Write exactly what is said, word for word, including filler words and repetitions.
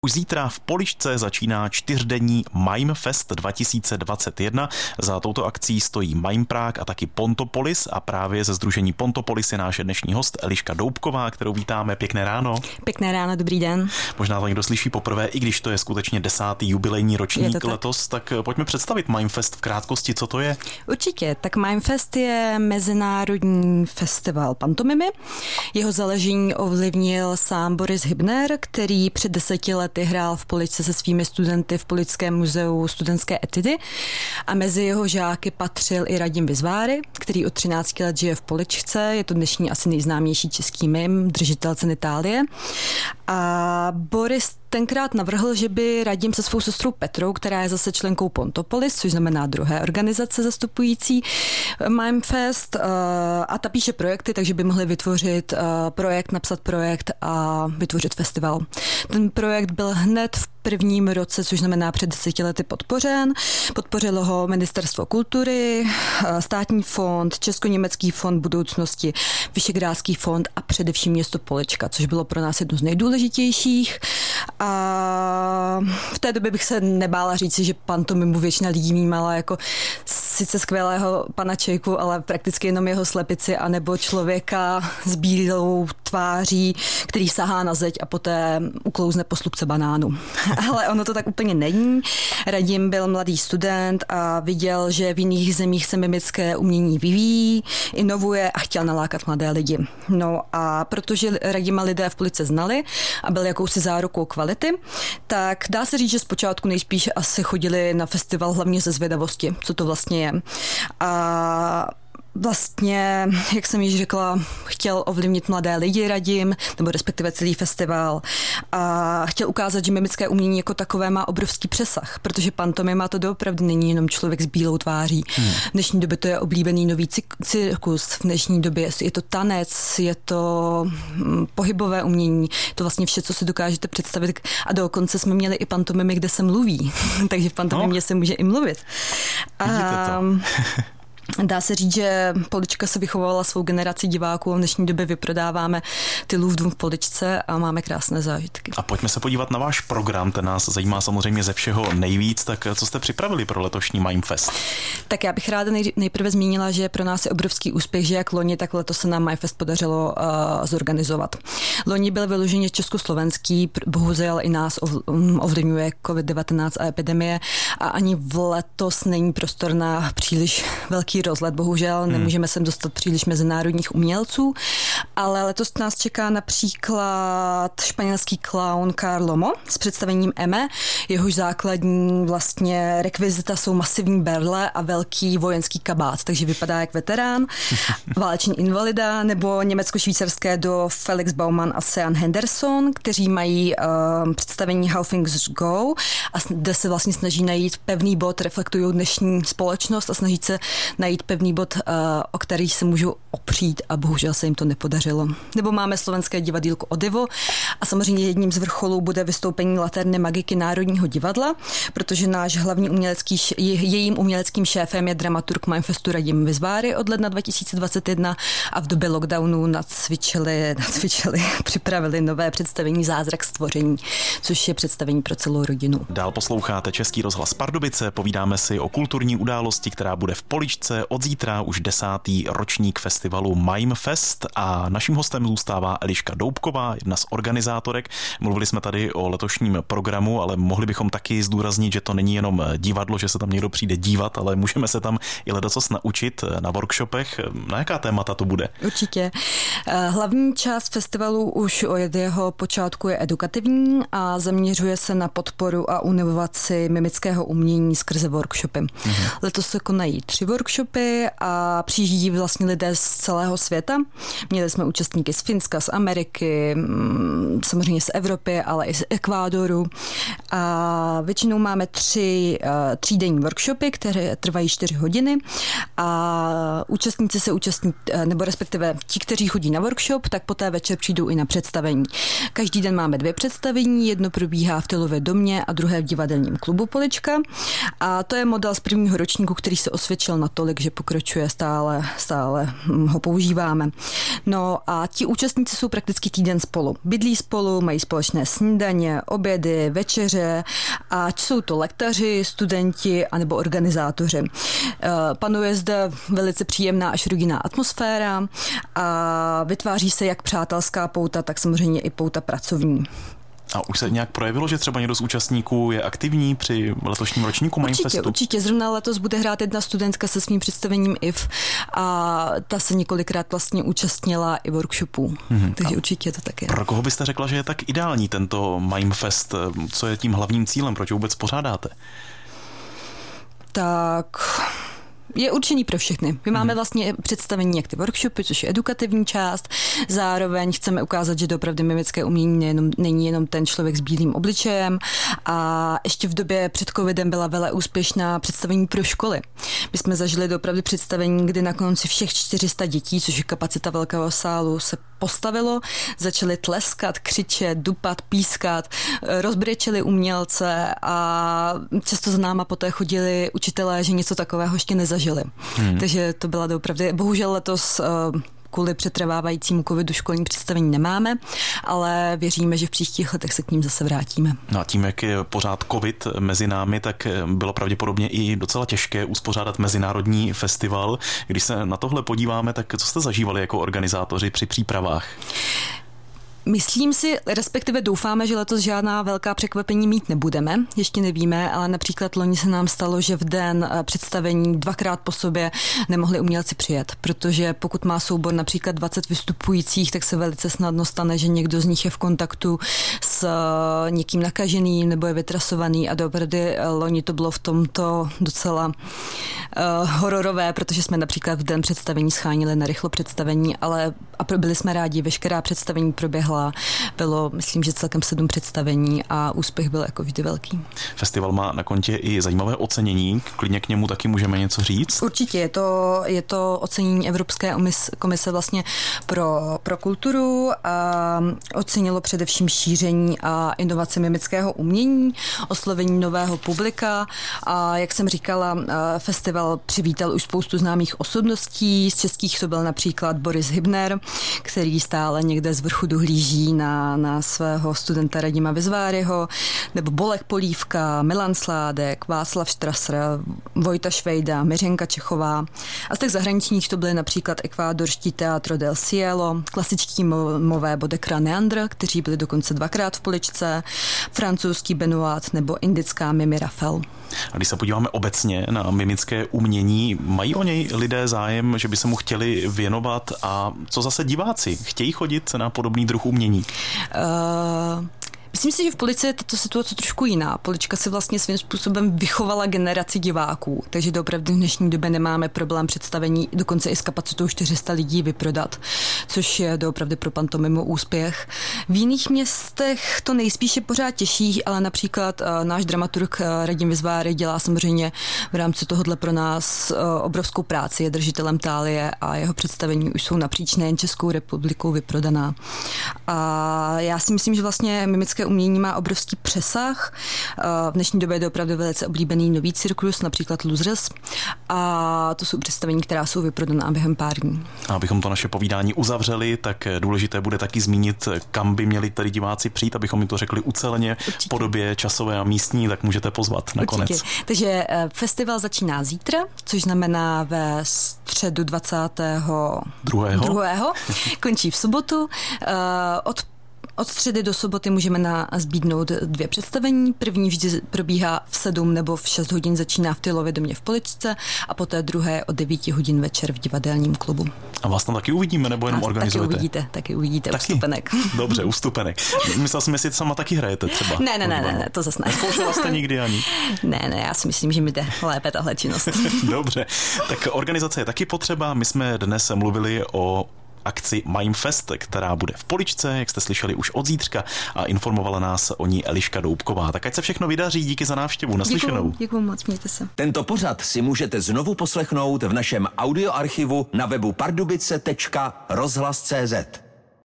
Už zítra v Poličce začíná čtyřdenní Mime Fest dva tisíce dvacet jedna. Za touto akcí stojí Mime Prague a taky Pontopolis a právě ze sdružení Pontopolis je náš dnešní host Eliška Doubková, kterou vítáme. Pěkné ráno. Pěkné ráno, dobrý den. Možná to někdo slyší poprvé, i když to je skutečně desátý jubilejní ročník tak. letos, tak pojďme představit Mime Fest v krátkosti, co to je. Určitě, tak Mime Fest je mezinárodní festival pantomimy. Jeho založení ovlivnil sám Boris Hybner, který před deseti lety hrál v Poličce se svými studenty v Poličském muzeu studentské etidy a mezi jeho žáky patřil i Radim Vizváry, který od třinácti let žije v Poličce, je to dnešní asi nejznámější český mim, držitel ceny Thálie. A Boris tenkrát navrhl, že by Radim se svou sestrou Petrou, která je zase členkou Pontopolis, což znamená druhé organizace zastupující Mime Fest, a ta píše projekty, takže by mohli vytvořit projekt, napsat projekt a vytvořit festival. Ten projekt byl hned v prvním roce, což znamená před deseti lety, podpořen. Podpořilo ho Ministerstvo kultury, Státní fond, Česko-německý fond budoucnosti, Vyšegrádský fond a především město Polička, což bylo pro nás jedno z nejdůležitějších. A v té době bych se nebála říci, že pantomimu většina lidí vnímala jako sice skvělého pana Čejku, ale prakticky jenom jeho slepici, anebo člověka s bílou tváří, který sahá na zeď a poté uklouzne po slupce banánu. Ale ono to tak úplně není. Radim byl mladý student a viděl, že v jiných zemích se mimické umění vyvíjí, inovuje a chtěl nalákat mladé lidi. No a protože Radima lidé v Poličce znali a byl jakousi zárukou kvality, tak dá se říct, že zpočátku nejspíš asi chodili na festival hlavně ze zvědavosti, co to vlastně je. A vlastně, jak jsem již řekla, chtěl ovlivnit mladé lidi Radim, nebo respektive celý festival, a chtěl ukázat, že mimické umění jako takové má obrovský přesah, protože pantomima to doopravdy není jenom člověk s bílou tváří. Hmm. V dnešní době to je oblíbený nový cirkus, v dnešní době je to tanec, je to pohybové umění, to vlastně vše, co si dokážete představit, a dokonce jsme měli i pantomimy, kde se mluví, takže v pantomimě no. se může i mluvit. A dá se říct, že Polička se vychovala svou generaci diváků a v dnešní době vyprodáváme ty Louvre v Poličce a máme krásné zážitky. A pojďme se podívat na váš program, ten nás zajímá samozřejmě ze všeho nejvíc, tak co jste připravili pro letošní Mime Fest? Tak já bych ráda nej, nejprve zmínila, že pro nás je obrovský úspěch, že jak loni, tak letos se nám Mime Fest podařilo uh, zorganizovat. Loni byl vyloženě československý, bohužel i nás ovlivňuje covid devatenáct a epidemie a ani v letos není prostor na příliš velký rozlet, bohužel hmm. nemůžeme sem dostat příliš mezinárodních umělců, ale letos nás čeká například španělský klaun Carlo Mo s představením Eme, jehož základní vlastně rekvizita jsou masivní berle a velký vojenský kabát, takže vypadá jak veterán, váleční invalida, nebo německo-švýcarské do Felix Baumann a Sean Henderson, kteří mají uh, představení How Things Go a kde se vlastně snaží najít pevný bod, reflektují dnešní společnost a snaží se najít pevný bod, o který se můžou opřít a bohužel se jim to nepodařilo. Nebo máme slovenské divadýlko Odivo a samozřejmě jedním z vrcholů bude vystoupení Laterny Magiky Národního divadla, protože náš hlavní umělecký, jejím uměleckým šéfem je dramaturg Mime Festu Radim Vizváry od ledna dva tisíce dvacet jedna a v době lockdownu nacvičili, nacvičili, připravili nové představení Zázrak stvoření, což je představení pro celou rodinu. Dál posloucháte Český rozhlas Pardubice, povídáme si o kulturní události, která bude v Poličce. Od zítra už desátý ročník festivalu Mime Fest a naším hostem zůstává Eliška Doubková, jedna z organizátorek. Mluvili jsme tady o letošním programu, ale mohli bychom taky zdůraznit, že to není jenom divadlo, že se tam někdo přijde dívat, ale můžeme se tam i ledacos naučit na workshopech. Na jaká témata to bude? Určitě. Hlavní část festivalu už od jeho počátku je edukativní a zaměřuje se na podporu a inovaci mimického umění skrze workshopy. Mhm. Letos se konají tři workshopy a přijíždí vlastně lidé z celého světa. Měli jsme účastníky z Finska, z Ameriky, samozřejmě z Evropy, ale i z Ekvádoru. a většinou máme tři třídenní workshopy, které trvají čtyři hodiny a účastníci se účastní, nebo respektive ti, kteří chodí na workshop, tak poté večer přijdou i na představení. Každý den máme dvě představení, jedno probíhá v Tylově domě a druhé v divadelním klubu Polička a to je model z prvního ročníku, který se osvědčil natolik, že pokračuje stále, stále ho používáme. No a ti účastníci jsou prakticky týden spolu. Bydlí spolu, mají společné snídaně, obědy, večeře a jsou to lektaři, studenti anebo organizátoři. Panuje zde velice příjemná až rodinná atmosféra a vytváří se jak přátelská pouta, tak samozřejmě i pouta pracovní. A už se nějak projevilo, že třeba někdo z účastníků je aktivní při letošním ročníku Mime Festu? Určitě, určitě. Zrovna letos bude hrát jedna studentka se svým představením I F a ta se několikrát vlastně účastnila i workshopů. Mm-hmm. Takže a určitě to tak je. Pro koho byste řekla, že je tak ideální tento Mime Fest? Co je tím hlavním cílem? Proč ho vůbec pořádáte? Tak... Je určený pro všechny. My máme vlastně představení jak ty workshopy, což je edukativní část. Zároveň chceme ukázat, že doopravdy mimické umění nejenom, není jenom ten člověk s bílým obličejem. A ještě v době před covidem byla vele úspěšná představení pro školy. My jsme zažili doopravdy představení, kdy na konci všech čtyři sta dětí, což je kapacita velkého sálu, se postavilo, začali tleskat, křičet, dupat, pískat, rozbrečeli umělce a často za náma poté chodili učitelé, že něco takového ještě nezažili. Hmm. Takže to byla doopravdy, bohužel letos kvůli přetrvávajícímu covidu školní představení nemáme, ale věříme, že v příštích letech se k ním zase vrátíme. No a tím, jak je pořád covid mezi námi, tak bylo pravděpodobně i docela těžké uspořádat mezinárodní festival. Když se na tohle podíváme, tak co jste zažívali jako organizátoři při přípravách? Myslím si, respektive doufáme, že letos žádná velká překvapení mít nebudeme. Ještě nevíme, ale například loni se nám stalo, že v den představení dvakrát po sobě nemohli umělci přijet, protože pokud má soubor například dvacet vystupujících, tak se velice snadno stane, že někdo z nich je v kontaktu s někým nakaženým nebo je vytrasovaný a doopravdy loni to bylo v tomto docela uh, hororové, protože jsme například v den představení schánili na rychlo představení, ale a byli jsme rádi, veškerá představení proběhla. Bylo, myslím, že celkem sedm představení a úspěch byl jako vždy velký. Festival má na kontě i zajímavé ocenění, klidně k němu taky můžeme něco říct? Určitě, je to, je to ocenění Evropské komise vlastně pro, pro kulturu a ocenilo především šíření a inovace mimického umění, oslovení nového publika a jak jsem říkala, festival přivítal už spoustu známých osobností, z českých to byl například Boris Hybner, který stále někde z vrchu dohlíží na, na svého studenta Radima Vizváryho, nebo Bolek Polívka, Milan Sládek, Václav Štrasr, Vojta Švejda, Miřenka Čechová. A z těch zahraničních to byly například ekvádorští Teatro del Cielo, klasičtí mové Bodekra Neandr, kteří byli dokonce dvakrát v Poličce, francouzský Benoit nebo indická Mimi Rafel. A když se podíváme obecně na mimické umění, mají o něj lidé zájem, že by se mu chtěli věnovat a co zase diváci? Chtějí chodit na podobný druh umění? Uh... Myslím si, že v Polici je tato situace trošku jiná. Polička si vlastně svým způsobem vychovala generaci diváků, takže doopravdy v dnešní době nemáme problém představení dokonce i s kapacitou čtyři sta lidí vyprodat, což je doopravdy pro pantomimu úspěch. V jiných městech to nejspíše pořád těžší, ale například uh, náš dramaturg uh, Radim Vizváry dělá samozřejmě v rámci tohohle pro nás uh, obrovskou práci, je držitelem Thálie a jeho představení už jsou napříč nejen Českou republikou vyprodaná. A já si myslím, že vlastně mimické umění má obrovský přesah. V dnešní době je opravdu velice oblíbený nový cirkus, například Losers. A to jsou představení, která jsou vyprodaná během pár dní. A abychom to naše povídání uzavřeli, tak důležité bude taky zmínit, kam by měli tady diváci přijít, abychom jim to řekli uceleně. Určitě. V podobě časové a místní, tak můžete pozvat nakonec. Určitě. Takže festival začíná zítra, což znamená ve středu dvacátého druhého končí v sobotu. Od Od středy do soboty můžeme na zbídnout dvě představení. První vždy probíhá v sedm nebo v šest hodin, začíná v Tylově domě v Poličce a poté druhé od devíti hodin večer v divadelním klubu. A vás tam taky uvidíme, nebo jenom a organizujete? Taky uvidíte, taky uvidíte taky? Vstupenek. Dobře, vstupenek. Myslel jsem, jestli sama taky hrajete třeba. Ne, ne, ne, ne, ne, to zase ne. Zkoušela jste nikdy ani? Ne, ne, já si myslím, že mi jde lépe tahle činnost. Dobře, tak organizace je taky potřeba. My jsme dnes mluvili o akci Mimefest, která bude v Poličce, jak jste slyšeli už od zítřka, a informovala nás o ní Eliška Doubková. Tak ať se všechno vydaří, díky za návštěvu, naslyšenou. Děkuju, děkuju moc, mějte se. Tento pořad si můžete znovu poslechnout v našem audioarchivu na webu pardubice tečka rozhlas tečka cé zet.